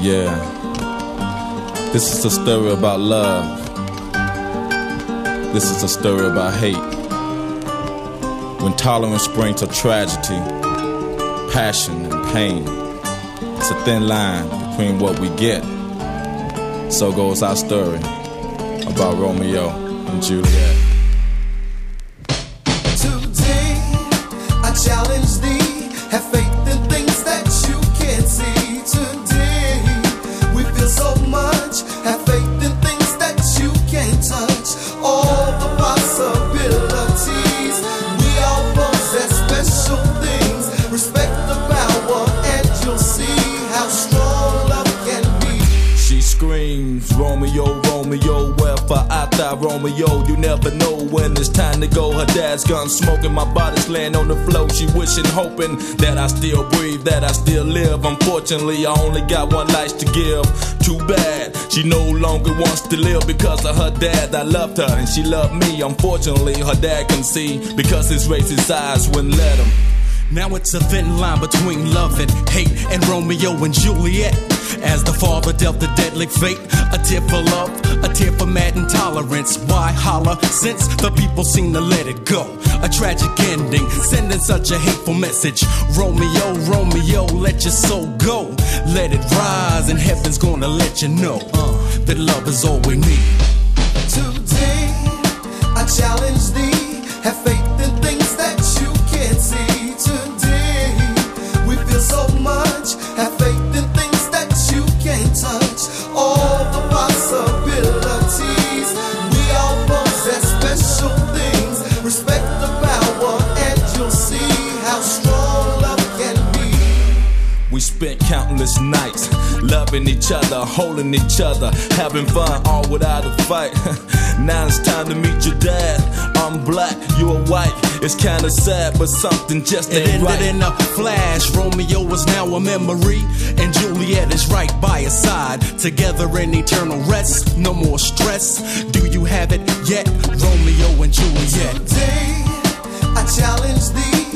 Yeah. This is a story about love. This is a story about hate. When tolerance brings to tragedy, passion and pain, it's a thin line between what we get. So goes our story about Romeo and Juliet. Today, I challenge thee, have faith in things that you can't see. Today, we feel so much, have faith in things that you can't touch. All the possibilities, we all possess special things. Respect the power and you'll see how strong love can be. She screams, Romeo, Romeo, wherefore art thou, Romeo? You never know when it's time to go. Her dad's gun smoking, my body's laying on the floor. She wishing, hoping that I still breathe, that I still live. Unfortunately, I only got one life to give. Too bad, she no longer wants to live because of her dad. I loved her and she loved me. Unfortunately, her dad can see because his racist eyes wouldn't let him. Now it's a thin line between love and hate, and Romeo and Juliet, as the father dealt the deadly fate. A tear for love, a tear for mad intolerance. Why holler since the people seem to let it go? A tragic ending, sending such a hateful message. Romeo, Romeo, let your soul go. Let it rise and heaven's gonna let you know that love is all we need. Today, I challenge thee, have faith in things that you can't see. Today, we feel so much, have faith in things that you can't touch. All the possibilities, we all possess special things. Respect the power and you'll see how strong love can be. We spent countless nights loving each other, holding each other, having fun, all without a fight. Now it's time to meet your dad. I'm black, you're white. It's kinda sad, but something just ain't ended right. In a flash, Romeo is now a memory, and Juliet is right by his side. Together in eternal rest, no more stress. Do you have it yet, Romeo and Juliet? Today, I challenge thee,